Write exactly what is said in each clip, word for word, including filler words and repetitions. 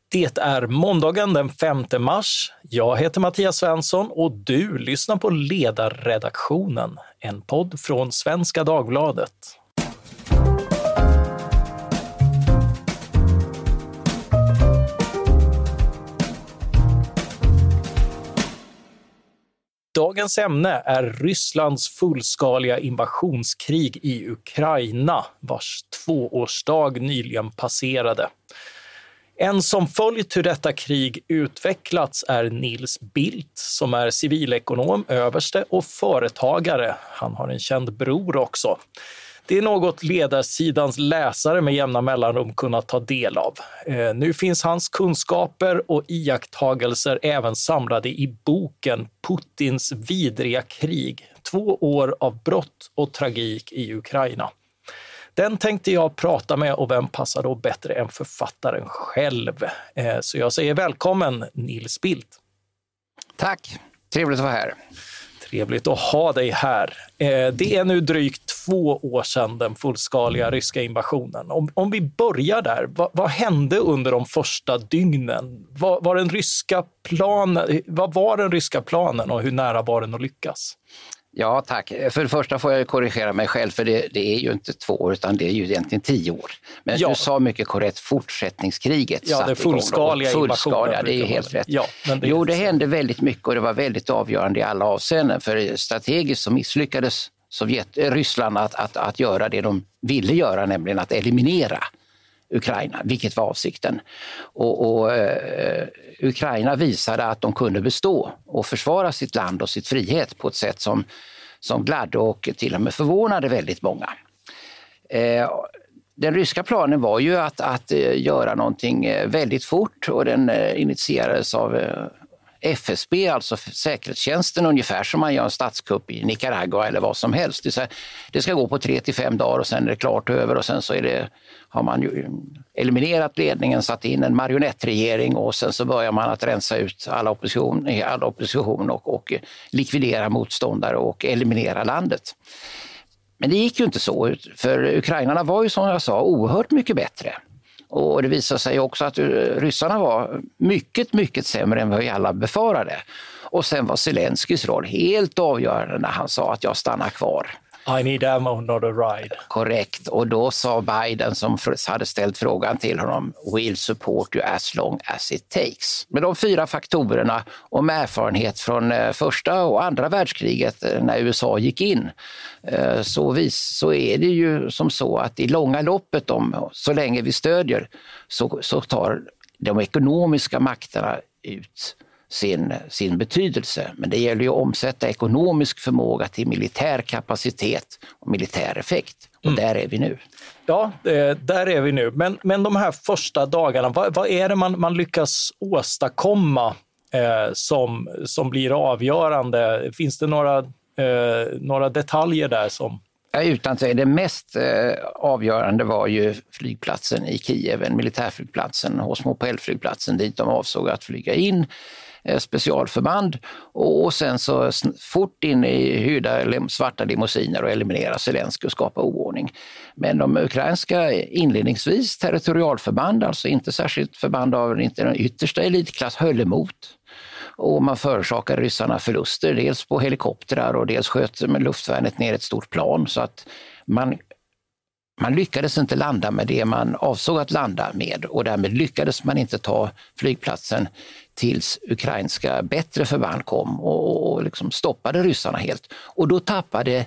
Det är måndagen den femte mars. Jag heter Mattias Svensson och du lyssnar på Ledarredaktionen, en podd från Svenska Dagbladet. Dagens ämne är Rysslands fullskaliga invasionskrig i Ukraina, vars tvåårsdag nyligen passerade. En som följt hur detta krig utvecklats är Nils Bildt, som är civilekonom, överste och företagare. Han har en känd bror också. Det är något ledarsidans läsare med jämna mellanrum kunnat ta del av. Eh, nu finns hans kunskaper och iakttagelser även samlade i boken Putins vidriga krig. Två år av brott och tragik i Ukraina. Den tänkte jag prata med, och vem passar då bättre än författaren själv? Eh, så jag säger välkommen Nils Bildt. Tack, trevligt att vara här. Trevligt att ha dig här. Eh, det är nu drygt två år sedan den fullskaliga ryska invasionen. Om, om vi börjar där, vad, vad hände under de första dygnen? Vad var den ryska planen, vad var den ryska planen och hur nära var den att lyckas? Ja, tack. För det första får jag korrigera mig själv, för det, det är ju inte två år utan det är ju egentligen tio år. Men ja. Du sa mycket korrekt, fortsättningskriget. Ja, det fullskaliga fullskaliga, det är helt rätt. Ja, men det jo, det hände väldigt mycket och det var väldigt avgörande i alla avseenden. För strategiskt så misslyckades Sovjet, Ryssland att, att, att göra det de ville göra, nämligen att eliminera Ukraina, vilket var avsikten. Och, och eh, Ukraina visade att de kunde bestå och försvara sitt land och sitt frihet på ett sätt som, som gladde och till och med förvånade väldigt många. Eh, den ryska planen var ju att, att eh, göra någonting väldigt fort, och den eh, initierades av eh, F S B, alltså säkerhetstjänsten, ungefär som man gör en statskupp i Nicaragua eller vad som helst. Det ska, det ska gå på tre till fem dagar och sen är det klart över, och sen så är det, har man ju eliminerat ledningen, satt in en marionettregering, och sen så börjar man att rensa ut alla opposition, alla opposition och, och likvidera motståndare och eliminera landet. Men det gick ju inte så, för ukrainarna var ju, som jag sa, oerhört mycket bättre. Och det visade sig också att ryssarna var mycket, mycket sämre än vad vi alla befarade. Och sen var Zelenskyjs roll helt avgörande när han sa att jag stannar kvar. I need ammo, not a ride. Korrekt. Och då sa Biden, som hade ställt frågan till honom, we'll support you as long as it takes. Med de fyra faktorerna och med erfarenhet från första och andra världskriget när U S A gick in, så, vis, så är det ju som så att i långa loppet, om, så länge vi stödjer, så, så tar de ekonomiska makterna ut Sin, sin betydelse. Men det gäller ju att omsätta ekonomisk förmåga till militär kapacitet och militär effekt. Och mm. där är vi nu. Ja, där är vi nu. Men, men de här första dagarna, vad, vad är det man, man lyckas åstadkomma eh, som, som blir avgörande? Finns det några, eh, några detaljer där som... Ja, utan att säga, det mest eh, avgörande var ju flygplatsen i Kiev, militärflygplatsen, Hosmopel-flygplatsen, dit de avsåg att flyga in specialförband, och sen så fort in i hyrda svarta limousiner och eliminera Zelenskyj och skapa oordning. Men de ukrainska inledningsvis territorialförband, alltså inte särskilt förband av inte den yttersta elitklass, höll emot. Och man förorsakade ryssarna förluster, dels på helikoptrar och dels sköt med luftvärnet ner ett stort plan, så att man Man lyckades inte landa med det man avsåg att landa med, och därmed lyckades man inte ta flygplatsen tills ukrainska bättre förband kom och, och liksom stoppade ryssarna helt. Och då tappade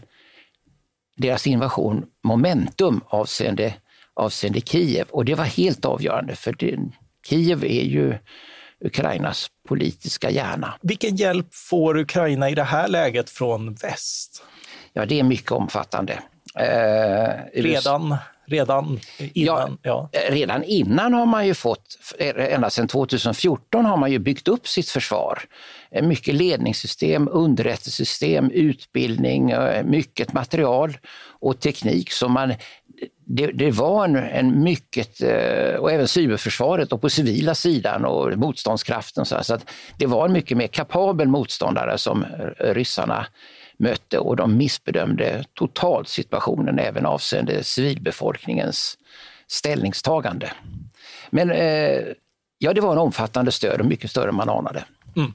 deras invasion momentum avseende, avseende Kiev, och det var helt avgörande, för det, Kiev är ju Ukrainas politiska hjärna. Vilken hjälp får Ukraina i det här läget från väst? Ja, det är mycket omfattande. Eh, redan, redan innan? Ja, ja. Redan innan har man ju fått, ända sedan tjugohundrafjorton har man ju byggt upp sitt försvar. Mycket ledningssystem, underrättelsesystem, utbildning, mycket material och teknik som man... Det, det var en, en mycket, och även cyberförsvaret och på civila sidan och motståndskraften, så, så att det var en mycket mer kapabel motståndare som ryssarna mötte, och de missbedömde totalt situationen även avseende civilbefolkningens ställningstagande. Men eh, Ja, det var en omfattande stöd och mycket större än man anade. Mm.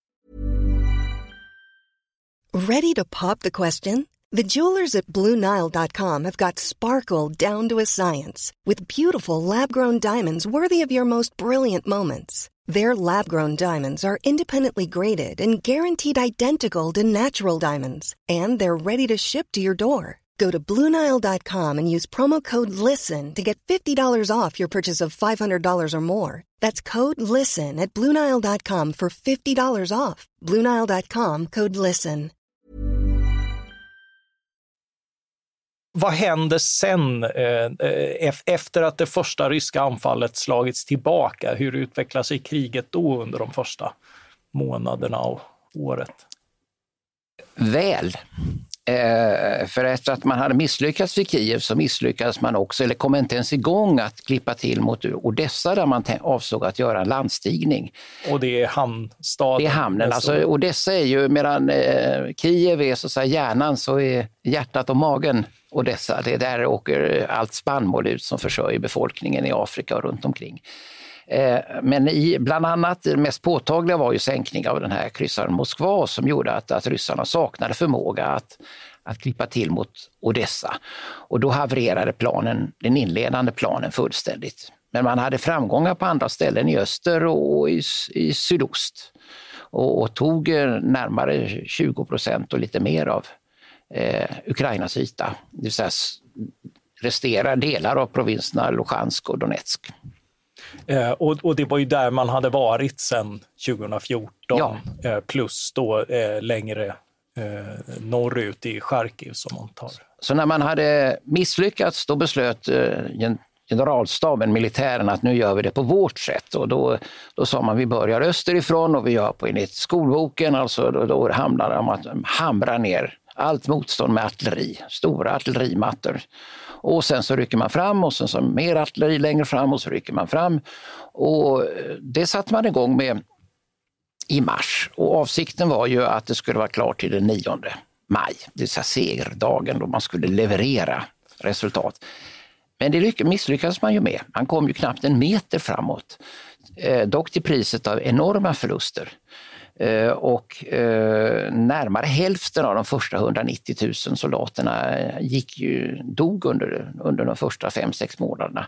Ready to pop the question? The jewelers at Blue Nile dot com have got sparkle down to a science with beautiful lab-grown diamonds worthy of your most brilliant moments. Their lab-grown diamonds are independently graded and guaranteed identical to natural diamonds, and they're ready to ship to your door. Go to Blue Nile dot com and use promo code LISTEN to get fifty dollars off your purchase of five hundred dollars or more. That's code LISTEN at Blue Nile dot com for fifty dollars off. Blue Nile dot com, code LISTEN. Vad händer sen eh, efter att det första ryska anfallet slagits tillbaka? Hur utvecklar sig kriget då under de första månaderna och året? Väl. Eh, för efter att man hade misslyckats vid Kiev så misslyckades man också, eller kom inte ens igång att klippa till mot Odessa där man avsåg att göra en landstigning. Och det är hamnstaden? Det är hamnen. Alltså, Odessa är ju, medan eh, Kiev är så att säga hjärnan, så är hjärtat och magen Odessa. Det är där åker allt spannmål ut som försörjer befolkningen i Afrika och runt omkring. Men i, bland annat det mest påtagliga var ju sänkning av den här kryssaren Moskva som gjorde att, att ryssarna saknade förmåga att, att klippa till mot Odessa. Och då havererade planen, den inledande planen fullständigt. Men man hade framgångar på andra ställen i öster och i, i sydost. Och, och tog närmare tjugo procent och lite mer av eh, Ukrainas yta. Det vill säga resterar delar av provinserna Luhansk och Donetsk. Eh, och, och det var ju där man hade varit sedan tjugo fjorton, ja. eh, plus då eh, längre eh, norrut i Charkiv som man tar. Så när man hade misslyckats då beslöt eh, generalstaben, militären, att nu gör vi det på vårt sätt. Och då, då sa man vi börjar österifrån och vi gör på enligt skolboken, alltså då, då handlar det om att hamra ner allt motstånd med artilleri, stora artillerimattor. Och sen så rycker man fram och sen så mer artilleri längre fram och så rycker man fram. Och det satte man igång med i mars. Och avsikten var ju att det skulle vara klart till den nionde maj. Det är så segerdagen då man skulle leverera resultat. Men det misslyckades man ju med. Man kom ju knappt en meter framåt. Eh, dock till priset av enorma förluster. Eh, och eh, närmare hälften av de första hundranittio tusen soldaterna gick ju, dog under, under de första fem sex månaderna.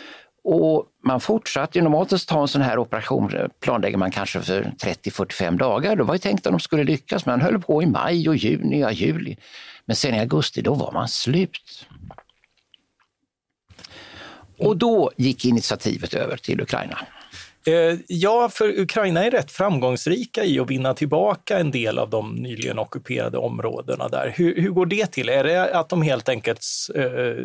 Och man fortsatte ju normalt att ta en sån här operation, planlägger man kanske för trettio till fyrtiofem dagar. Då var ju tänkt att de skulle lyckas, man höll på i maj och juni och juli. Men sen i augusti då var man slut. Och då gick initiativet över till Ukraina. Ja, för Ukraina är rätt framgångsrika i att vinna tillbaka en del av de nyligen ockuperade områdena där. Hur, hur går det till? Är det att de helt enkelt äh,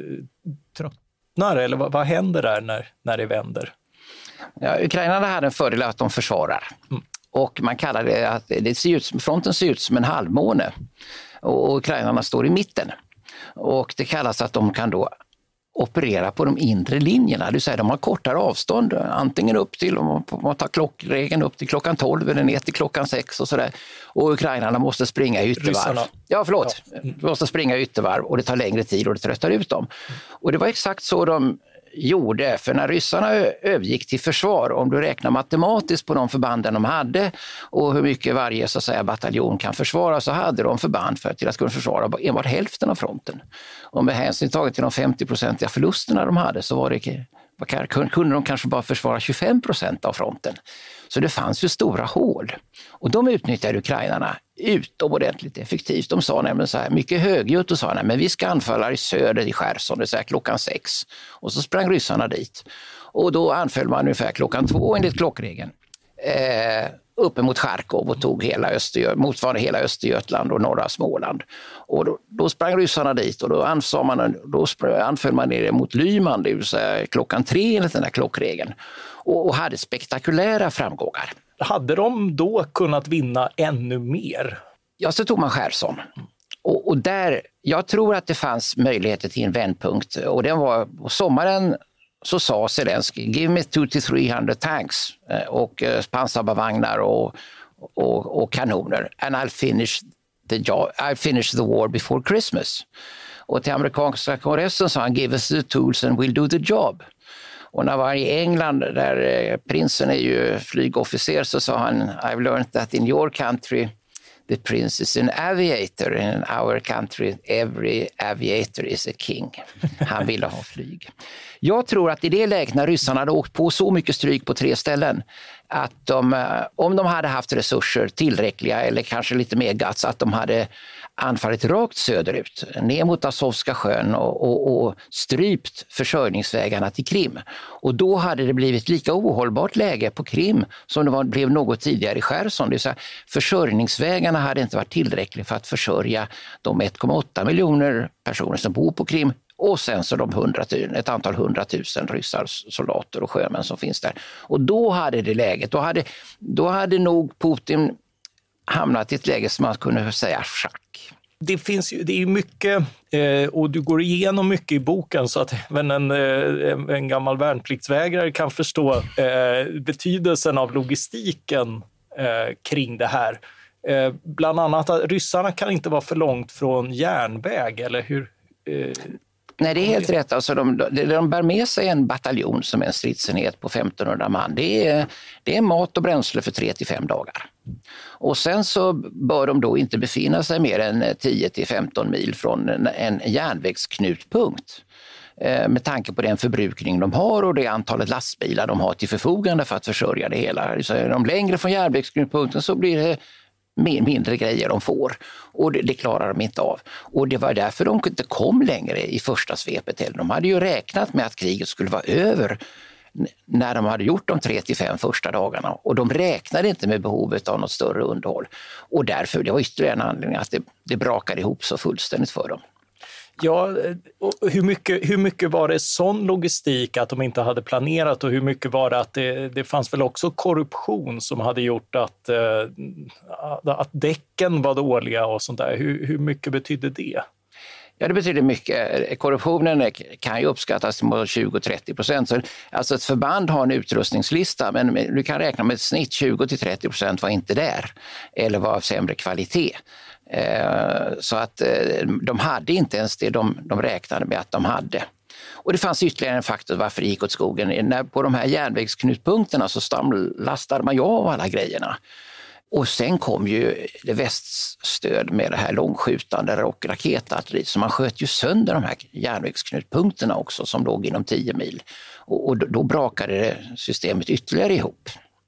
tröttnar eller vad, vad händer där när, när det vänder? Ja, Ukraina hade en fördel att de försvarar. Mm. Och man kallar det att det ser ut, fronten ser ut som en halvmåne och ukrainarna står i mitten. Och det kallas att de kan då operera på de inre linjerna. Det vill säga de har kortare avstånd, antingen upp till, om man tar klockregeln upp till klockan tolv eller ner till klockan sex och sådär. Och ukrainarna måste springa i yttervarv. Ryssarna. Ja, förlåt. Ja. Mm. De måste springa i yttervarv och det tar längre tid och det tröttar ut dem. Mm. Och det var exakt så de gjorde, för när ryssarna övergick till försvar, om du räknar matematiskt på de förbanden de hade och hur mycket varje så att säga, bataljon kan försvara, så hade de förband för att till att kunna försvara enbart hälften av fronten. Och med hänsyn taget till de femtio-procentiga förlusterna de hade så var det, kunde de kanske bara försvara tjugofem procent av fronten. Så det fanns ju stora hål. Och de utnyttjade ukrainarna utomordentligt effektivt. De sa nämligen så här, mycket högljutt och sa nej, men vi ska anfalla i söder i Cherson, det är klockan sex. Och så sprang ryssarna dit. Och då anföll man ungefär klockan två enligt klockregeln. Eh, uppe mot Charkov och tog hela Östergö- motsvarande hela Östergötland och norra Småland. Och då, då sprang ryssarna dit och då, ansåg man, då sprang, anföll man ner mot Lyman, det vill säga klockan tre enligt den där klockregeln. Och, och hade spektakulära framgångar. Hade de då kunnat vinna ännu mer? Ja, så tog man Cherson. Och, och där, jag tror att det fanns möjligheter till en vändpunkt. Och den var på sommaren så sa Zelensky, give me two to three hundred tanks och pansarbevagnar och, och, och kanoner. And I'll finish the job, I'll finish the war before Christmas. Och till amerikanska kongressen sa han, give us the tools and we'll do the job. Och när jag var i England, där eh, prinsen är ju flygofficer, så sa han, I've learned that in your country the prince is an aviator, in our country every aviator is a king. Han ville ha flyg. Jag tror att i det läget när ryssarna hade åkt på så mycket stryk på tre ställen, att de, om de hade haft resurser tillräckliga eller kanske lite mer guts, att de hade anfallit rakt söderut, ner mot Azovska sjön och, och, och strypt försörjningsvägarna till Krim. Och då hade det blivit lika ohållbart läge på Krim som det var, blev något tidigare i Cherson. Det vill säga, försörjningsvägarna hade inte varit tillräckliga för att försörja de ett komma åtta miljoner personer som bor på Krim och sen så de hundratusen, ett antal hundratusen ryssar, soldater och sjömän som finns där. Och då hade det läget, då hade, då hade nog Putin hamnat i ett läge som man kunde säga schack. Det finns ju, det är mycket, eh, och du går igenom mycket i boken så att även en, eh, en gammal värnpliktsvägrare kan förstå eh, betydelsen av logistiken eh, kring det här. Eh, bland annat att ryssarna kan inte vara för långt från järnväg, eller hur? Eh, Nej, det är helt rätt. Alltså de, de, de bär med sig en bataljon som är en stridsenhet på femtonhundra man. Det är, det är mat och bränsle för tre till fem dagar. Och sen så bör de då inte befinna sig mer än tio till femton mil från en, en järnvägsknutpunkt. Eh, med tanke på den förbrukning de har och det antalet lastbilar de har till förfogande för att försörja det hela. Så är de längre från järnvägsknutpunkten så blir det mindre grejer de får, och det, det klarar de inte av. Och det var därför de inte kom längre i första svepet heller. De hade ju räknat med att kriget skulle vara över när de hade gjort de tre till fem första dagarna, och de räknade inte med behovet av något större underhåll. Och därför, det var ytterligare en anledning att det, det brakade ihop så fullständigt för dem. Ja, och hur mycket, hur mycket var det sån logistik att de inte hade planerat, och hur mycket var det att det, det fanns väl också korruption som hade gjort att, att däcken var dåliga och sånt där. Hur, hur mycket betydde det? Ja, det betyder mycket. Korruptionen kan ju uppskattas till tjugo till trettio procent. Så, alltså ett förband har en utrustningslista, men du kan räkna med ett snitt tjugo till trettio procent var inte där eller var av sämre kvalitet. Så att de hade inte ens det de, de räknade med att de hade. Och det fanns ytterligare en faktor varför det gick åt skogen. När på de här järnvägsknutpunkterna så lastade man ju av alla grejerna. Och sen kom ju det väststöd med det här långskjutande och raketartilleri, så man sköt ju sönder de här järnvägsknutpunkterna också som låg inom tio mil. Och, och då brakade systemet ytterligare ihop.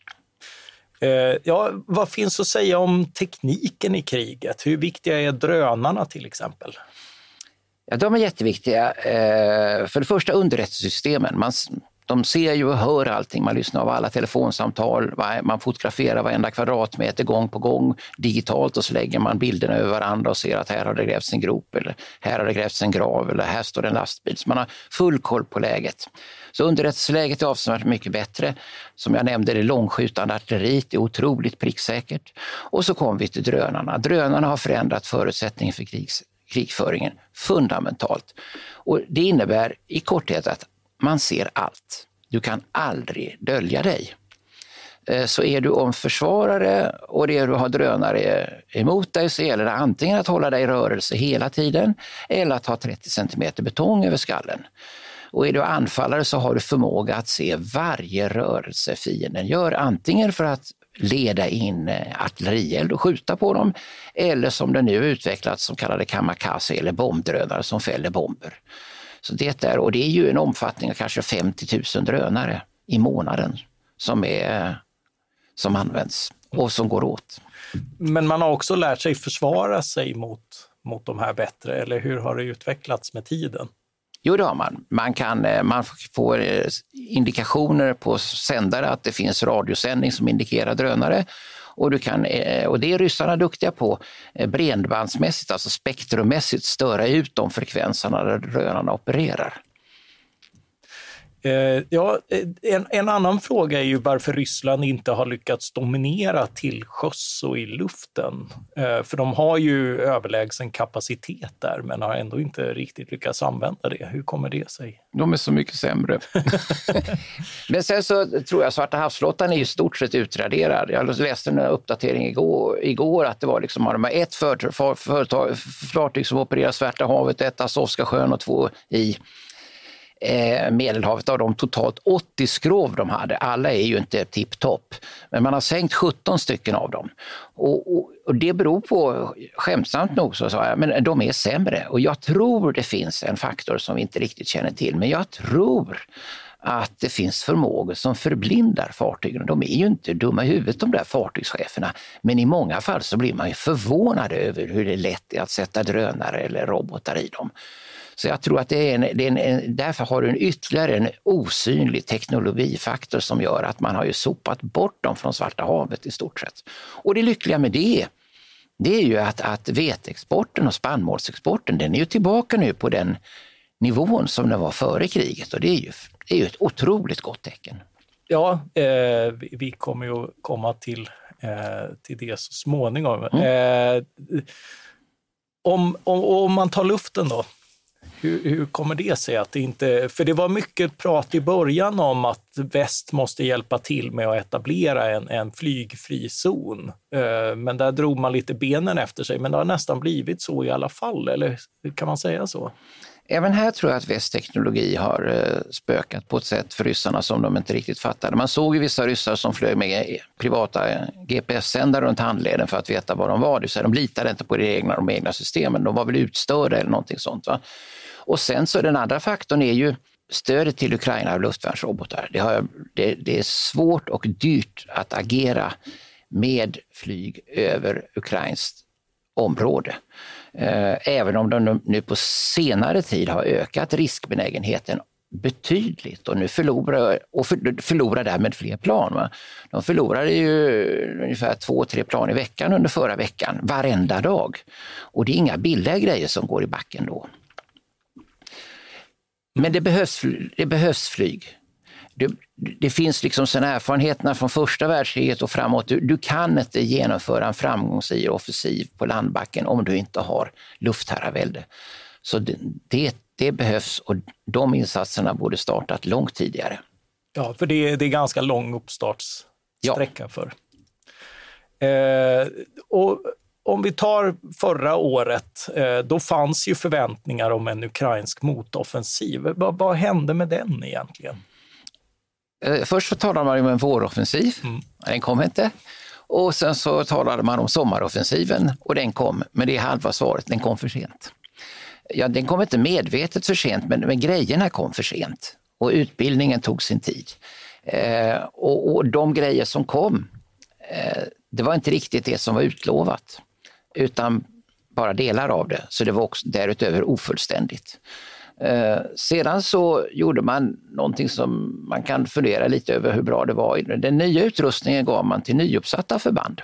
Ja, vad finns att säga om tekniken i kriget? Hur viktiga är drönarna till exempel? Ja, de är jätteviktiga. För det första underrättelsesystemen. Man, de ser ju och hör allting. Man lyssnar av alla telefonsamtal. Man fotograferar varenda kvadratmeter gång på gång digitalt, och så lägger man bilderna över varandra och ser att här har det grävts en grop, eller här har det grävts en grav, eller här står en lastbil. Så man har full koll på läget. Så underrättelseläget är avsevärt mycket bättre. Som jag nämnde, det långskjutande artilleriet är otroligt pricksäkert. Och så kommer vi till drönarna. Drönarna har förändrat förutsättningen för krigs, krigföringen fundamentalt. Och det innebär i korthet att man ser allt. Du kan aldrig dölja dig. Så är du omförsvarare och det du har drönare emot dig, så gäller det antingen att hålla dig i rörelse hela tiden eller att ha trettio centimeter betong över skallen. Och är du anfallare så har du förmåga att se varje rörelse fienden gör, antingen för att leda in artillerield och skjuta på dem, eller som det nu utvecklats som kallade kamikaze eller bombdrönare som fäller bomber. Så det är, och det är ju en omfattning av kanske femtio tusen drönare i månaden som, är, som används och som går åt. Men man har också lärt sig försvara sig mot, mot de här bättre, eller hur har det utvecklats med tiden? Jo, det har man. Man, kan, man får indikationer på sändare att det finns radiosändning som indikerar drönare. Och, du kan, och det är ryssarna duktiga på, bredbandsmässigt, alltså spektrummässigt, störa ut de frekvenserna där drönarna opererar. Ja, en, en annan fråga är ju varför Ryssland inte har lyckats dominera till sjöss och i luften. För de har ju överlägsen kapacitet där, men har ändå inte riktigt lyckats använda det. Hur kommer det sig? De är så mycket sämre. Men sen så tror jag Svarta havsflottan är ju stort sett utraderad. Jag läste en uppdatering igår, igår att det var liksom, har de ett företag, fartyg som opererar Svarta havet, ett Azovska sjön och två i eh, Medelhavet, av de totalt åttio skrov de hade. Alla är ju inte tipptopp, men man har sänkt sjutton stycken av dem. Och, och, och det beror på, skämtsamt nog så sa jag, men de är sämre. Och jag tror det finns en faktor som vi inte riktigt känner till, men jag tror att det finns förmågor som förblindar fartygen. De är ju inte dumma i huvudet, de där fartygscheferna, men i många fall så blir man ju förvånad över hur det är lätt att sätta drönare eller robotar i dem. Så jag tror att det är en, det är en, en, därför har du en ytterligare en osynlig teknologifaktor som gör att man har ju sopat bort dem från Svarta havet i stort sett. Och det lyckliga med det, det är ju att, att vetexporten och spannmålsexporten, den är ju tillbaka nu på den nivån som den var före kriget, och det är ju, det är ju ett otroligt gott tecken. Ja, eh, vi kommer ju komma till, eh, till det så småningom. Mm. Eh, om, om, om man tar luften då, hur, hur kommer det sig att det inte... För det var mycket prat i början om att väst måste hjälpa till med att etablera en, en flygfri zon. Eh, men där drog man lite benen efter sig, men det har nästan blivit så i alla fall, eller kan man säga så? Även här tror jag att västteknologi har eh, spökat på ett sätt för ryssarna som de inte riktigt fattade. Man såg ju vissa ryssar som flög med privata G P S-sändare runt handleden för att veta var de var. Så de litade inte på det egna, de egna systemen. De var väl utstörda eller någonting sånt. Va? Och sen så den andra faktorn är ju stödet till Ukraina av luftvärnsrobotar. Det, har, det, det är svårt och dyrt att agera med flyg över ukrainskt område. Även om de nu på senare tid har ökat riskbenägenheten betydligt och nu förlorar, och för, förlorar därmed fler plan. Va? De förlorade ju ungefär två, tre plan i veckan under förra veckan, varenda dag. Och det är inga billiga grejer som går i backen då. Men det behövs, det behövs flyg. Det, det finns liksom sådana erfarenheterna från första världskriget och framåt. Du, du kan inte genomföra en framgångsrik offensiv på landbacken om du inte har luftherravälde. Så det, det, det behövs, och de insatserna borde startat långt tidigare. Ja, för det, det är ganska lång uppstartssträcka ja. för. Eh, och om vi tar förra året, eh, då fanns ju förväntningar om en ukrainsk motoffensiv. Vad, vad hände med den egentligen? Först så talade man om en våroffensiv, mm. den kom inte. Och sen så talade man om sommaroffensiven och den kom, men det är halva svaret, den kom för sent. Ja, den kom inte medvetet för sent, men, men grejerna kom för sent. Och utbildningen tog sin tid. Eh, och, och de grejer som kom, eh, det var inte riktigt det som var utlovat, utan bara delar av det. Så det var också därutöver ofullständigt. Eh, sedan så gjorde man någonting som man kan fundera lite över hur bra det var. Den nya utrustningen gav man till nyuppsatta förband.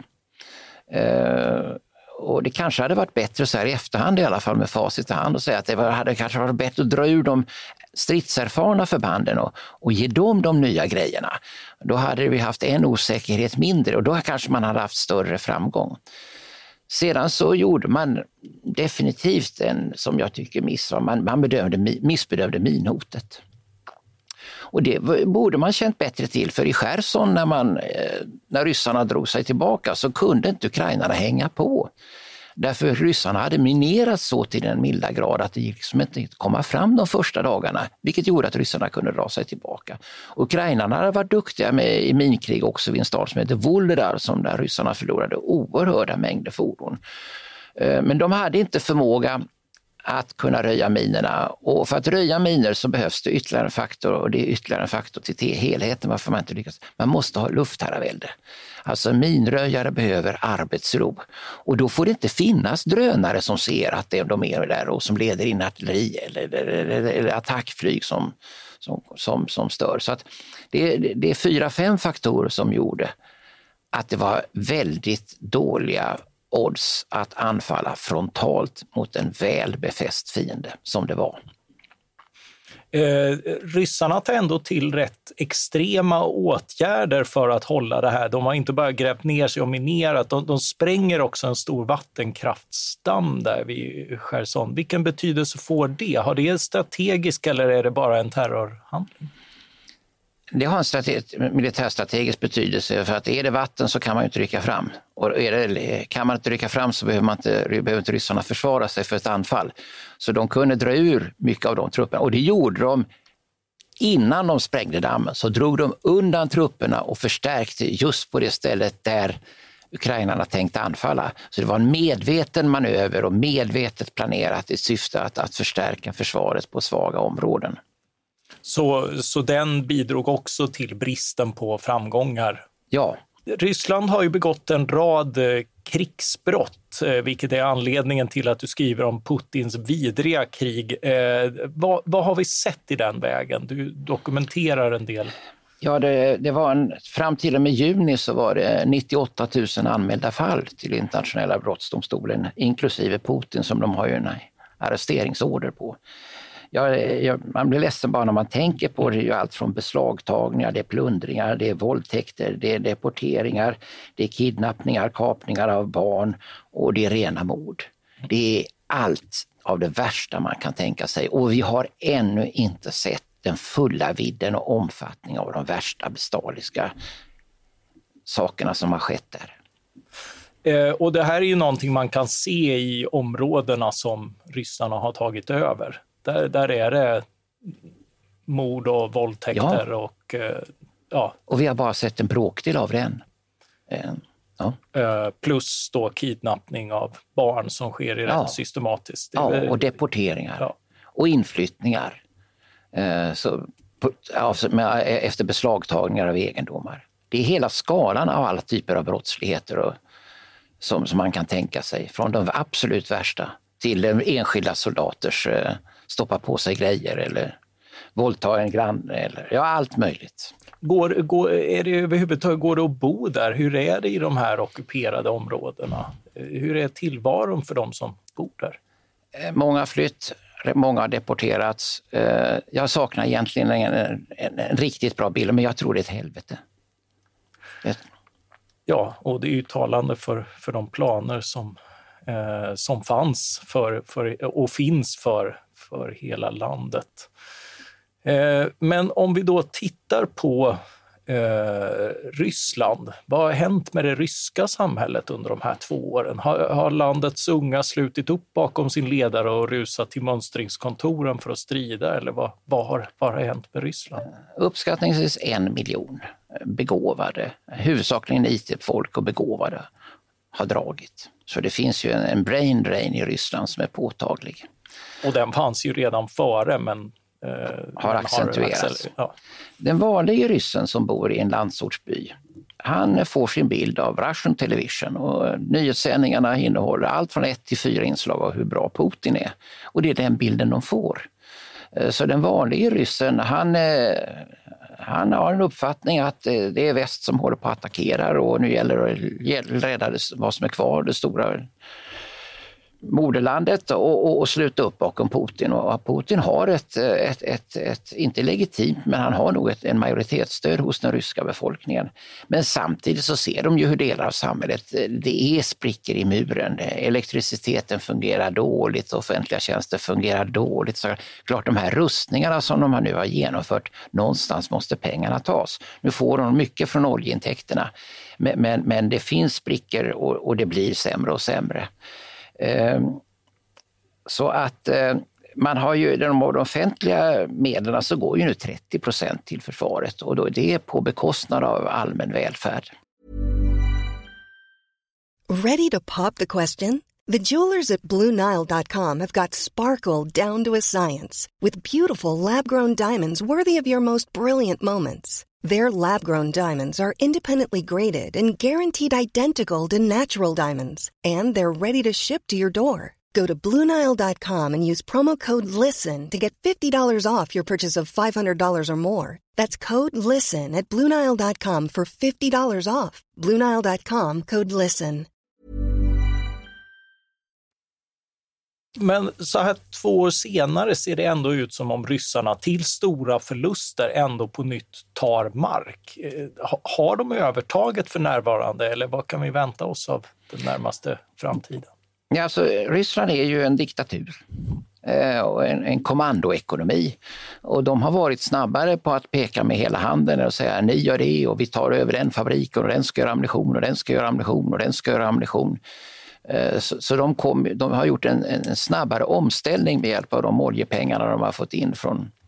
Eh, och det kanske hade varit bättre så här i efterhand, i alla fall med facit i hand, och säga att det var, hade kanske varit bättre att dra ur de stridserfarna förbanden och, och ge dem de nya grejerna. Då hade vi haft en osäkerhet mindre och då kanske man hade haft större framgång. Sedan så gjorde man definitivt en, som jag tycker, miss. Man, man bedömde, missbedömde minhotet. Och det borde man känt bättre till, för i Cherson när, man, när ryssarna drog sig tillbaka så kunde inte ukrainarna hänga på. Därför ryssarna hade minerat så till den milda grad att det gick liksom inte att komma fram de första dagarna, vilket gjorde att ryssarna kunde dra sig tillbaka. Ukrainarna hade varit duktiga med i minkrig också vid en stad som heter Vuhledar, som där ryssarna förlorade oerhörda mängder fordon. Men de hade inte förmåga att kunna röja minerna, och för att röja miner så behövs det ytterligare en faktor, och det är ytterligare en faktor till helheten varför man inte lyckas. Man måste ha luftherravälde. Alltså minröjare behöver arbetsro, och då får det inte finnas drönare som ser att de är där och som leder in artilleri eller, eller, eller, eller attackflyg som, som, som, som stör. Så att det, det är fyra, fem faktorer som gjorde att det var väldigt dåliga odds att anfalla frontalt mot en väl befäst fiende som det var. Eh, ryssarna tar ändå till rätt extrema åtgärder för att hålla det här. De har inte bara grävt ner sig och minerat, de, de spränger också en stor vattenkraftsdamm där vid Cherson. Vilken betydelse får det? Har det strategisk eller är det bara en terrorhandling? Det har en strate- militärstrategisk betydelse, för att är det vatten så kan man ju inte rycka fram. Och är det, kan man inte rycka fram så behöver, man inte, behöver inte ryssarna försvara sig för ett anfall. Så de kunde dra ur mycket av de trupperna, och det gjorde de innan de sprängde dammen så drog de undan trupperna och förstärkte just på det stället där ukrainarna tänkte anfalla. Så det var en medveten manöver och medvetet planerat i syfte att, att förstärka försvaret på svaga områden. Så, så den bidrog också till bristen på framgångar? Ja. Ryssland har ju begått en rad krigsbrott, vilket är anledningen till att du skriver om Putins vidriga krig. Eh, vad, vad har vi sett i den vägen? Du dokumenterar en del. Ja, det, det var en, fram till och med juni så var det nittioåtta tusen anmälda fall till internationella brottsdomstolen, inklusive Putin som de har ju en arresteringsorder på. Jag, jag, man blir ledsen bara när man tänker på det. Det är ju allt från beslagtagningar, det är plundringar, det är våldtäkter, det är deporteringar, det är kidnappningar, kapningar av barn och det är rena mord. Det är allt av det värsta man kan tänka sig och vi har ännu inte sett den fulla vidden och omfattningen av de värsta bestialiska sakerna som har skett där. Eh, och det här är ju någonting man kan se i områdena som ryssarna har tagit över. Där, där är det mord och våldtäkter ja. och eh, ja. Och vi har bara sett en bråkdel av den. Eh, ja. eh, plus då kidnappning av barn som sker i ja. rätt systematiskt. Ja, och deporteringar ja. och inflyttningar. Eh, så, alltså, med, efter beslagtagningar av egendomar. Det är hela skalan av alla typer av brottsligheter och, som, som man kan tänka sig. Från de absolut värsta till enskilda soldaters eh, stoppa på sig grejer eller våldta en granne eller ja, allt möjligt. Går, går, är det överhuvudtaget, går det att bo där? Hur är det i de här ockuperade områdena? Hur är tillvaron för de som bor där? Många har flytt, många har deporterats. Jag saknar egentligen en, en, en riktigt bra bild, men jag tror det är ett helvete. Det... Ja, och det är ju talande för, för de planer som, eh, som fanns för, för, och finns för, för hela landet. Eh, men om vi då tittar på eh, Ryssland, vad har hänt med det ryska samhället under de här två åren? Har, har landets unga slutit upp bakom sin ledare och rusat till mönstringskontoren för att strida? Eller vad, vad, har, vad har hänt med Ryssland? Uppskattningsvis en miljon begåvade, huvudsakligen I T-folk och begåvade, har dragit. Så det finns ju en, en brain drain i Ryssland som är påtaglig. Och den fanns ju redan före, men eh, har accentuerats. Accel- ja. Den vanliga ryssen som bor i en landsortsby, han får sin bild av Russian Television och nyhetssändningarna innehåller allt från ett till fyra inslag av hur bra Putin är. Och det är den bilden de får. Så den vanliga ryssen, han, han har en uppfattning att det är väst som håller på att attackera och nu gäller det att rädda vad som är kvar, det stora moderlandet och, och, och sluta upp bakom Putin. Och Putin har ett, ett, ett, ett inte legitimt, men han har nog ett, en majoritetsstöd hos den ryska befolkningen. Men samtidigt så ser de ju hur delar av samhället, det är sprickor i muren. Elektriciteten fungerar dåligt, offentliga tjänster fungerar dåligt. Så klart de här rustningarna som de nu har genomfört, någonstans måste pengarna tas. Nu får de mycket från oljeintäkterna, men, men, men det finns sprickor och, och det blir sämre och sämre. Så att man har ju, de offentliga medlen så går ju nu trettio procent till försvaret och då det är på bekostnad av allmän välfärd. Ready to pop the question? The jewelers at Blue Nile dot com have got sparkle down to a science with beautiful lab-grown diamonds worthy of your most brilliant moments. Their lab-grown diamonds are independently graded and guaranteed identical to natural diamonds. And they're ready to ship to your door. Go to Blue Nile dot com and use promo code LISTEN to get fifty dollars off your purchase of five hundred dollars or more. That's code LISTEN at Blue Nile dot com for fifty dollars off. Blue Nile dot com, code LISTEN. Men så här två år senare ser det ändå ut som om ryssarna till stora förluster ändå på nytt tar mark. Har de övertaget för närvarande eller vad kan vi vänta oss av den närmaste framtiden? Ja, alltså, Ryssland är ju en diktatur eh, och en, en kommandoekonomi och de har varit snabbare på att peka med hela handen och säga ni gör det och vi tar över den fabriken och den ska göra ammunition och den ska göra ammunition och den ska göra ammunition. Så, så de, kom, de har gjort en, en snabbare omställning med hjälp av de oljepengarna de har fått in från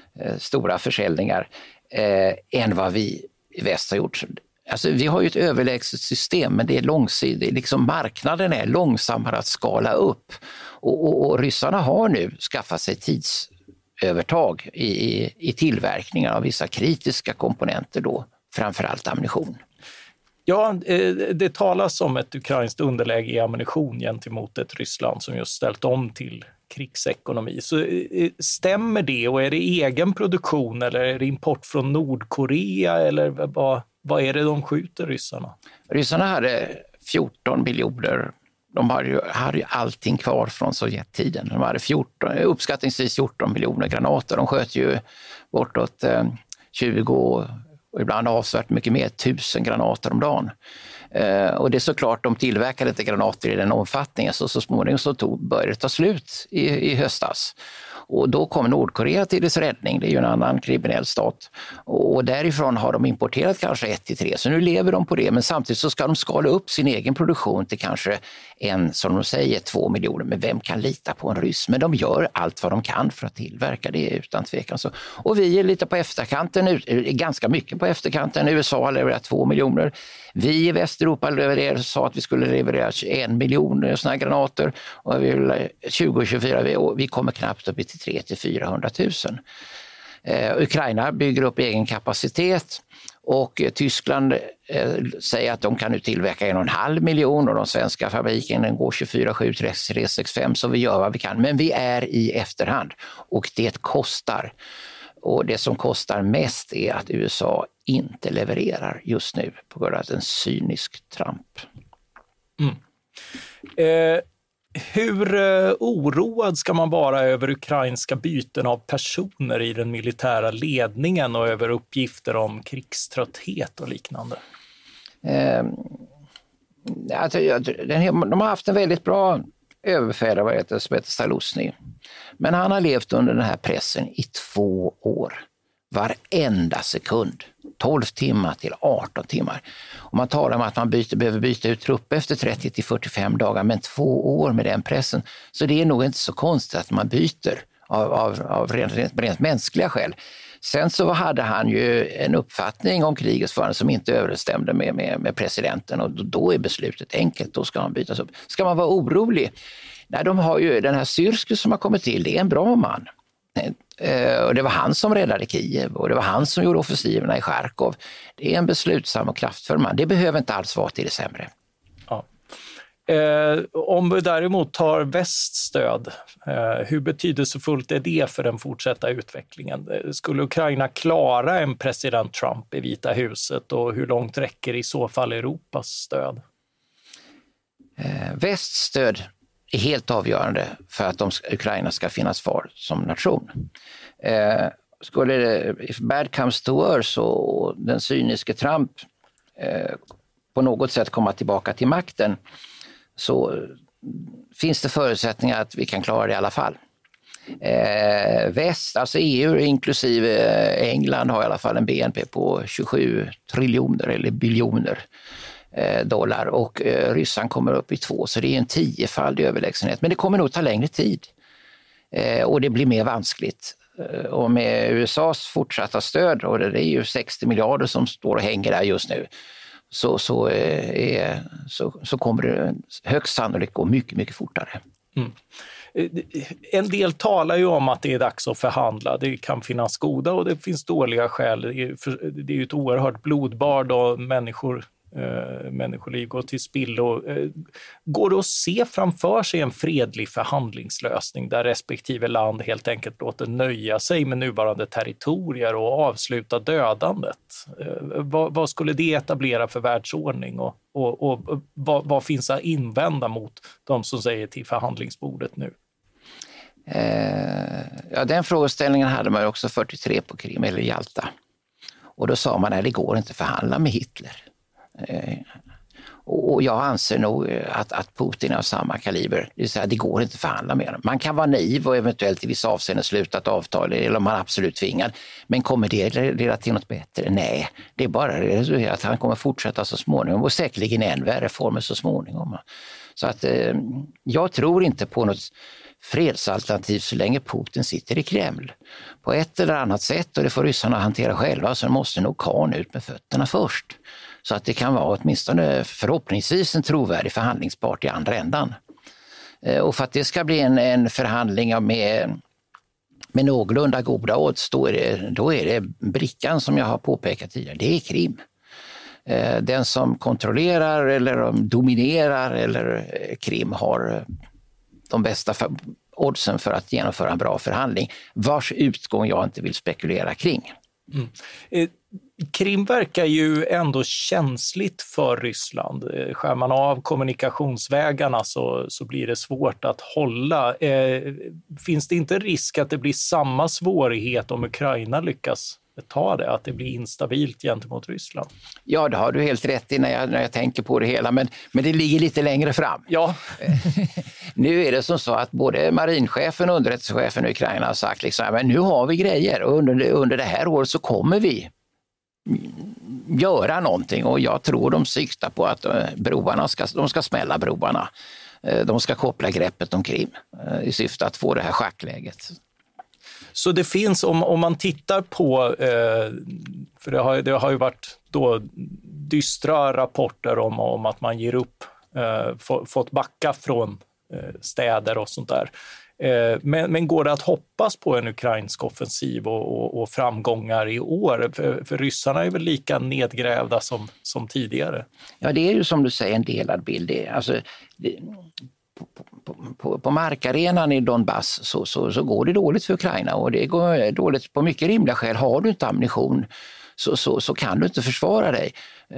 eh, stora försäljningar eh, än vad vi i väst har gjort. Alltså, vi har ju ett överlägset system, men det är långsidigt. Liksom marknaden är långsammare att skala upp. Och, och, och ryssarna har nu skaffat sig tidsövertag i, i, i tillverkningen av vissa kritiska komponenter, då, framförallt ammunition. Ja, det talas om ett ukrainskt underläge i ammunition gentemot ett Ryssland som just ställt om till krigsekonomi. Så stämmer det, och är det egen produktion eller är det import från Nordkorea, eller vad, vad är det de skjuter ryssarna? Ryssarna hade fjorton miljoner. De hade ju, hade ju allting kvar från Sovjettiden. De hade fjorton, uppskattningsvis fjorton miljoner granater. De sköt ju bortåt eh, tjugo och ibland avsevärt mycket mer, tusen granater om dagen. Eh, och det är såklart, de tillverkade inte granater i den omfattningen, så så småningom så tog, började det ta slut i, i höstas. Och då kom Nordkorea till dess räddning, det är ju en annan kriminell stat. Och därifrån har de importerat kanske ett till tre, så nu lever de på det. Men samtidigt så ska de skala upp sin egen produktion till kanske en, som de säger, två miljoner. Men vem kan lita på en ryss? Men de gör allt vad de kan för att tillverka det, utan tvekan. Så. Och vi är lite på efterkanten, ganska mycket på efterkanten. U S A har levererat två miljoner. Vi i Västeuropa levererade, sa att vi skulle leverera en miljon sådana här granater. Och vi vill tjugo tjugofyra, vi, vi kommer knappt upp till tre till fyrahundratusen. Eh, Ukraina bygger upp egen kapacitet, och eh, Tyskland eh, säger att de kan nu tillverka en och en halv miljon, och de svenska fabriken går tjugofyra sju tre sextiofem, så vi gör vad vi kan. Men vi är i efterhand, och det kostar. Och det som kostar mest är att U S A inte levererar just nu på grund av en cynisk Trump. Mm. Eh, hur eh, oroad ska man vara över ukrainska byten av personer i den militära ledningen och över uppgifter om krigströtthet och liknande? Eh, alltså, de har haft en väldigt bra överbefälhavare som heter Zaluzny. Men han har levt under den här pressen i två år. Varenda sekund. tolv timmar till arton timmar. Och man talar om att man byter, behöver byta ut trupp efter trettio till fyrtiofem dagar, men två år med den pressen. Så det är nog inte så konstigt att man byter av, av, av rent, rent, rent mänskliga skäl. Sen så hade han ju en uppfattning om krigets förande som inte överensstämde med, med, med presidenten, och då, då är beslutet enkelt, då ska han bytas upp. Ska man vara orolig? Nej, de har ju den här Syrský som har kommit till, det är en bra man. Och det var han som räddade Kiev, och det var han som gjorde offensiverna i Charkov. Det är en beslutsam och kraftfull man. Det behöver inte alls vara till det sämre. Ja. Eh, om vi däremot tar väststöd, eh, hur betydelsefullt är det för den fortsatta utvecklingen? Skulle Ukraina klara en president Trump i Vita huset, och hur långt räcker i så fall Europas stöd? Eh, väststöd är helt avgörande för att de, Ukraina ska finnas kvar som nation. Eh, skulle det, if bad comes to worse, och den cyniske Trump eh, på något sätt komma tillbaka till makten, så finns det förutsättningar att vi kan klara det i alla fall. Eh, väst, alltså E U inklusive England, har i alla fall en B N P på tjugosju triljoner eller biljoner dollar, och eh, Ryssland kommer upp i två, så det är en tiofaldig överlägsenhet. Men det kommer nog ta längre tid, eh, och det blir mer vanskligt. Eh, och med U S As fortsatta stöd, och det är ju sextio miljarder som står och hänger där just nu, så, så, eh, är, så, så kommer det högst sannolikt gå mycket, mycket fortare. Mm. En del talar ju om att det är dags att förhandla. Det kan finnas goda och det finns dåliga skäl. Det är ju ett oerhört blodbad, och människor Uh, människoliv går till spillo. Uh, går det att se framför sig en fredlig förhandlingslösning där respektive land helt enkelt låter nöja sig med nuvarande territorier och avsluta dödandet? Uh, vad, vad skulle det etablera för världsordning, och, och, och vad, vad finns att invända mot de som säger till förhandlingsbordet nu? Uh, ja, den frågeställningen hade man ju också fyrtiotre på Krim eller Jalta. Och då sa man att det går inte att förhandla med Hitler. Och jag anser nog att, att Putin har samma kaliber. Det vill säga, det går inte att förhandla med dem. Man kan vara naiv och eventuellt i vissa avseenden sluta ett avtal, eller om man är absolut tvingad. Men kommer det leda till något bättre? Nej, det är bara att han kommer fortsätta så småningom, och säkerligen än värre former så småningom. Så att eh, jag tror inte på något fredsalternativ så länge Putin sitter i Kreml. På ett eller annat sätt, och det får ryssarna hantera själva, så måste nog Khan ut med fötterna först. Så att det kan vara åtminstone förhoppningsvis en trovärdig förhandlingspart i andra ändan. Och för att det ska bli en, en förhandling med, med någorlunda goda odds, då är, det, då är det brickan som jag har påpekat tidigare, det är Krim. Den som kontrollerar eller dominerar eller Krim har de bästa oddsen för att genomföra en bra förhandling, vars utgång jag inte vill spekulera kring. Mm. Eh, Krim verkar ju ändå känsligt för Ryssland. Eh, skär man av kommunikationsvägarna så, så blir det svårt att hålla. Eh, finns det inte risk att det blir samma svårighet om Ukraina lyckas ta det, att det blir instabilt gentemot Ryssland? Ja, det har du helt rätt i när jag, när jag tänker på det hela, men, men det ligger lite längre fram. Ja. Nu är det som så att både marinchefen och underrättelsechefen i Ukraina har sagt liksom, men nu har vi grejer och under, under det här året så kommer vi göra någonting, och jag tror de siktar på att broarna ska, de ska smälla broarna. De ska koppla greppet om Krim i syfte att få det här schackläget. Så det finns, om, om man tittar på, eh, för det har, det har ju varit då dystra rapporter om, om att man ger upp, eh, få, fått backa från eh, städer och sånt där. Eh, men, men går det att hoppas på en ukrainsk offensiv och, och, och framgångar i år? För, för ryssarna är väl lika nedgrävda som, som tidigare? Ja, det är ju som du säger en delad bild. Det, alltså, det, På, på, på, på markarenan i Donbass så, så, så går det dåligt för Ukraina, och det går dåligt på mycket rimliga skäl. Har du inte ammunition så, så, så kan du inte försvara dig.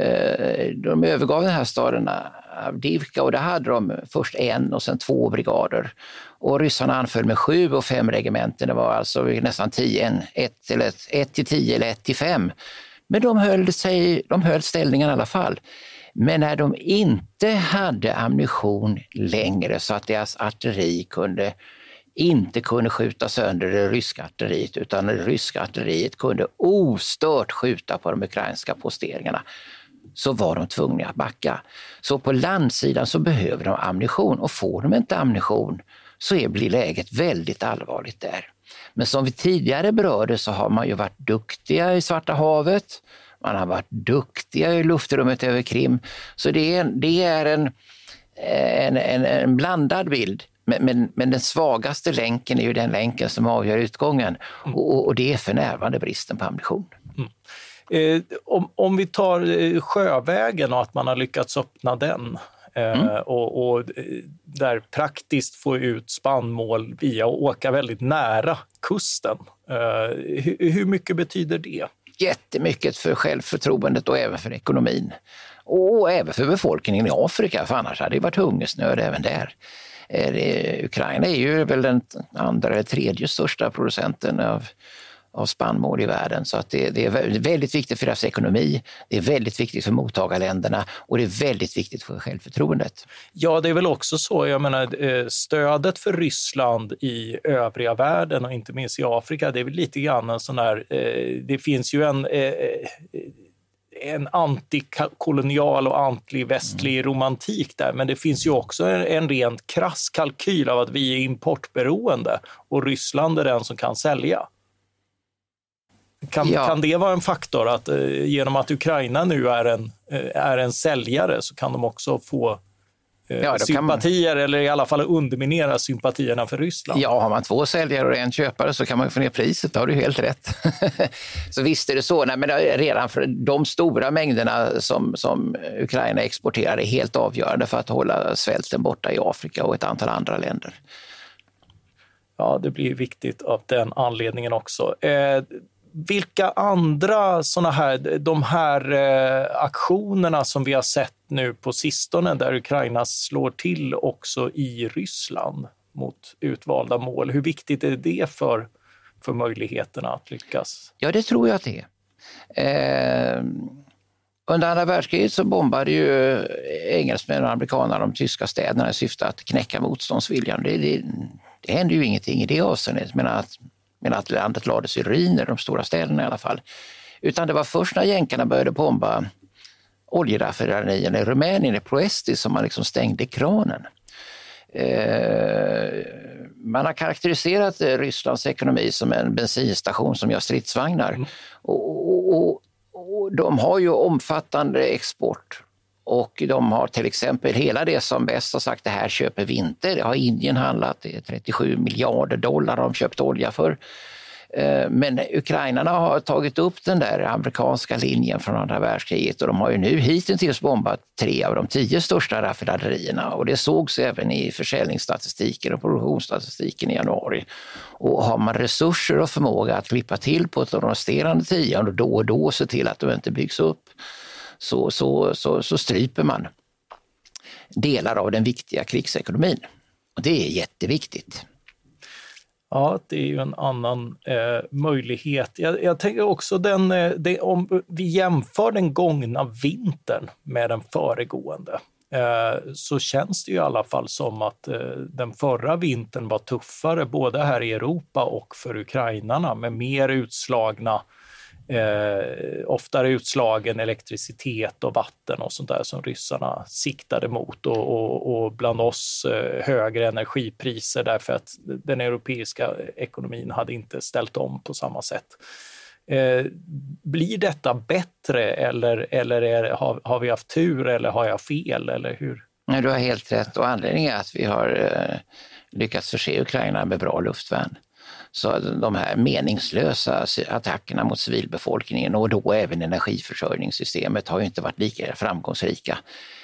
De övergav den här staden Avdiivka, och där hade de först en och sen två brigader. Och ryssarna anföll med sju och fem regementen. Det var alltså nästan tio, en, ett, eller ett, ett till tio eller ett till fem. Men de höll, sig, de höll ställningen i alla fall. Men när de inte hade ammunition längre så att deras artilleri kunde, inte kunde skjuta sönder det ryska artilleriet, utan det ryska artilleriet kunde ostört skjuta på de ukrainska posteringarna, så var de tvungna att backa. Så på landsidan så behöver de ammunition, och får de inte ammunition så är, blir läget väldigt allvarligt där. Men som vi tidigare berörde så har man ju varit duktiga i Svarta havet. Man har varit duktiga i luftrummet över Krim. Så det är, det är en, en, en, en blandad bild. Men, men, men den svagaste länken är ju den länken som avgör utgången. Mm. Och, och det är för närvarande bristen på ammunition. Mm. Eh, om, om vi tar sjövägen och att man har lyckats öppna den. Eh, mm. och, och där praktiskt få ut spannmål via att åka väldigt nära kusten. Eh, hur, hur mycket betyder det? Jättemycket för självförtroendet och även för ekonomin. Och även för befolkningen i Afrika, för annars hade det varit hungersnöd även där. Eh, Ukraina är ju väl den andra eller tredje största producenten av, av spannmål i världen. Så att det, det är väldigt viktigt för deras ekonomi, det är väldigt viktigt för mottagarländerna, och det är väldigt viktigt för självförtroendet. Ja, det är väl också så. Jag menar, stödet för Ryssland i övriga världen och inte minst i Afrika, det är väl lite grann en sån här, det finns ju en en antikolonial och antivästlig mm. romantik där, men det finns ju också en, en rent krass kalkyl av att vi är importberoende och Ryssland är den som kan sälja. Kan, ja. kan det vara en faktor att eh, genom att Ukraina nu är en, eh, är en säljare så kan de också få eh, ja, sympatier man... eller i alla fall underminera sympatierna för Ryssland? Ja, har man två säljare och en köpare så kan man få ner priset, då har du helt rätt. Så visst är det så, nej, men redan för de stora mängderna som, som Ukraina exporterar är helt avgörande för att hålla svälten borta i Afrika och ett antal andra länder. Ja, det blir viktigt av den anledningen också. Eh, Vilka andra såna här, de här eh, aktionerna som vi har sett nu på sistone där Ukraina slår till också i Ryssland mot utvalda mål, hur viktigt är det för, för möjligheterna att lyckas? Ja, det tror jag att det är. Eh, under andra världskriget så bombade ju engelsmän och amerikaner de tyska städerna i syfte att knäcka motståndsviljan. Det, det, det hände ju ingenting i det avseendet, men att Men att landet lades i ruiner, de stora städerna i alla fall. Utan det var först när jänkarna började bomba oljeraffinaderierna i Rumänien, i Ploesti, som man liksom stängde kranen. Eh, man har karaktäriserat Rysslands ekonomi som en bensinstation som gör stridsvagnar. Mm. Och, och, och de har ju omfattande export. Och de har till exempel hela det som bäst har sagt, det här köper vi inte. Det har Indien handlat, det är trettiosju miljarder dollar de köpt olja för. Men ukrainarna har tagit upp den där amerikanska linjen från andra världskriget och de har ju nu hittills bombat tre av de tio största raffinaderierna och det sågs även i försäljningsstatistiken och produktionsstatistiken i januari. Och har man resurser och förmåga att klippa till på de resterande tio och då och då se till att de inte byggs upp så, så, så, så stryper man delar av den viktiga krigsekonomin. Och det är jätteviktigt. Ja, det är ju en annan eh, möjlighet. Jag, jag tänker också den, det, om vi jämför den gångna vintern med den föregående eh, så känns det ju i alla fall som att eh, den förra vintern var tuffare både här i Europa och för ukrainarna med mer utslagna Eh, oftare utslagen elektricitet och vatten och sånt där som ryssarna siktade mot och, och, och bland oss eh, högre energipriser därför att den europeiska ekonomin hade inte ställt om på samma sätt. Eh, blir detta bättre eller, eller är, har, har vi haft tur eller har jag fel eller hur? Nej, du har helt rätt och anledningen är att vi har eh, lyckats förse Ukraina med bra luftvärn. Så de här meningslösa attackerna mot civilbefolkningen och då även energiförsörjningssystemet har ju inte varit lika framgångsrika.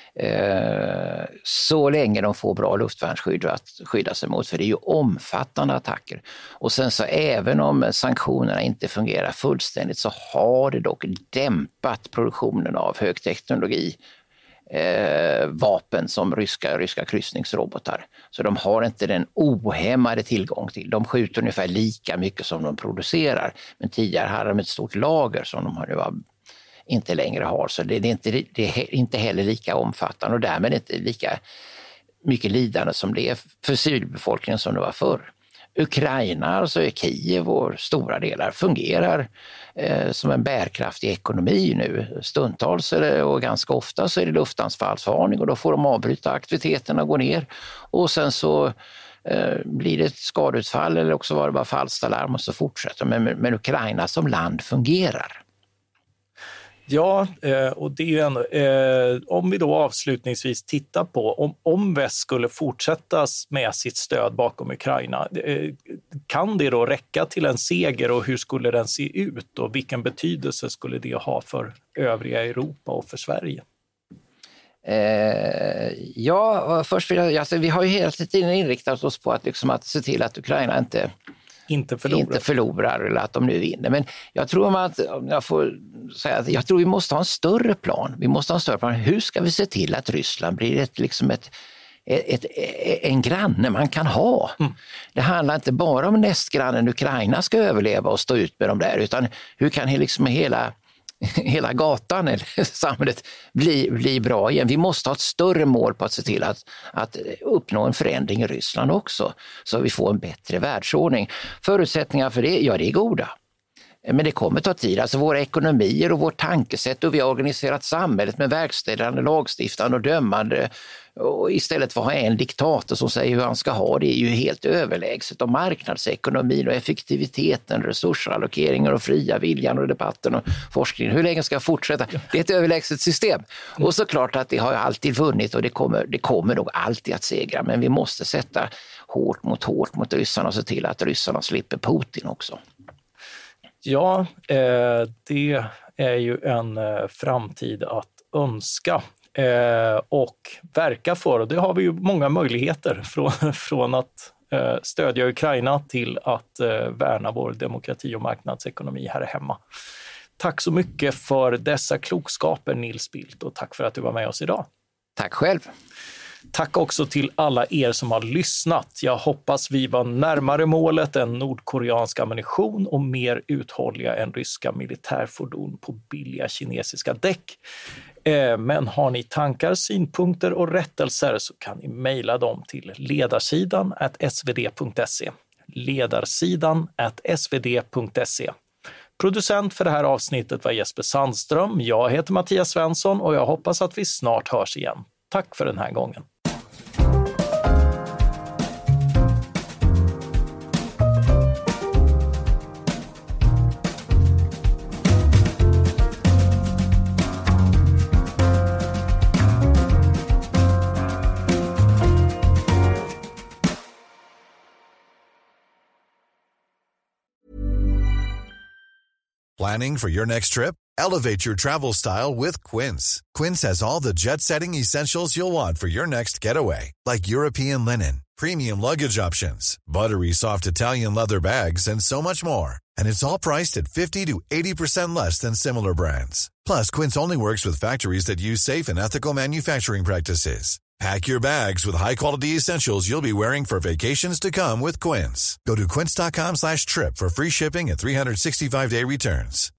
Så länge de får bra luftvärnsskydd att skydda sig mot, för det är ju omfattande attacker. Och sen så även om sanktionerna inte fungerar fullständigt så har det dock dämpat produktionen av högteknologi. Eh, vapen som ryska, ryska kryssningsrobotar. Så de har inte den ohämmade tillgång till. De skjuter ungefär lika mycket som de producerar. Men tidigare hade de ett stort lager som de nu inte längre har. Så det är inte, det är inte heller lika omfattande och därmed inte lika mycket lidande som det är för civilbefolkningen som det var förr. Ukraina, alltså Kiev och stora delar fungerar eh, som en bärkraftig ekonomi nu. Stundtals är det, och ganska ofta så är det luftanfallsvarning och då får de avbryta aktiviteterna och gå ner. Och sen så eh, blir det ett skadeutfall eller också var det bara falskt alarm och så fortsätter. Men, men Ukraina som land fungerar. Ja, och det är ju ändå, eh, om vi då avslutningsvis tittar på om, om väst skulle fortsätta med sitt stöd bakom Ukraina, eh, kan det då räcka till en seger och hur skulle den se ut och vilken betydelse skulle det ha för övriga Europa och för Sverige? Eh, ja, först vill jag, alltså, vi har ju hela tiden inriktat oss på att, liksom, att se till att Ukraina inte Inte förlorar. inte förlorar eller att de nu vinner. Men jag tror att jag får säga att jag tror vi måste ha en större plan. Vi måste ha en större plan. Hur ska vi se till att Ryssland blir ett, liksom ett, ett, ett, en granne man kan ha? Mm. Det handlar inte bara om nästgrannen Ukraina ska överleva och stå ut med dem där, utan hur kan liksom hela hela gatan eller samhället blir bli bra igen. Vi måste ha ett större mål på att se till att, att uppnå en förändring i Ryssland också, så vi får en bättre världsordning. Förutsättningar för det, ja det är goda. Men det kommer ta tid. Alltså våra ekonomier och vårt tankesätt och vi har organiserat samhället med verkställande, lagstiftande och dömande och istället för att ha en diktator som säger hur han ska ha det är ju helt överlägset. Och marknadsekonomin och effektiviteten, resursallokeringar och fria viljan och debatten och forskningen. Hur länge ska jag fortsätta? Det är ett överlägset system. Och såklart att det har alltid vunnit och det kommer, det kommer nog alltid att segra. Men vi måste sätta hårt mot hårt mot ryssarna och se till att ryssarna slipper Putin också. Ja, eh, det är ju en eh, framtid att önska eh, och verka för. Och det har vi ju många möjligheter från, från att eh, stödja Ukraina till att eh, värna vår demokrati och marknadsekonomi här hemma. Tack så mycket för dessa klokskaper, Nils Bildt, och tack för att du var med oss idag. Tack själv. Tack också till alla er som har lyssnat. Jag hoppas vi var närmare målet än nordkoreansk ammunition och mer uthålliga än ryska militärfordon på billiga kinesiska däck. Men har ni tankar, synpunkter och rättelser så kan ni mejla dem till ledarsidan at svd punkt se. Ledarsidan at svd punkt se. Producent för det här avsnittet var Jesper Sandström. Jag heter Mattias Svensson och jag hoppas att vi snart hörs igen. Tack för den här gången. Planning for your next trip? Elevate your travel style with Quince. Quince has all the jet-setting essentials you'll want for your next getaway, like European linen, premium luggage options, buttery soft Italian leather bags, and so much more. And it's all priced at fifty to eighty percent less than similar brands. Plus, Quince only works with factories that use safe and ethical manufacturing practices. Pack your bags with high-quality essentials you'll be wearing for vacations to come with Quince. Go to quince.com slash trip for free shipping and three sixty-five day returns.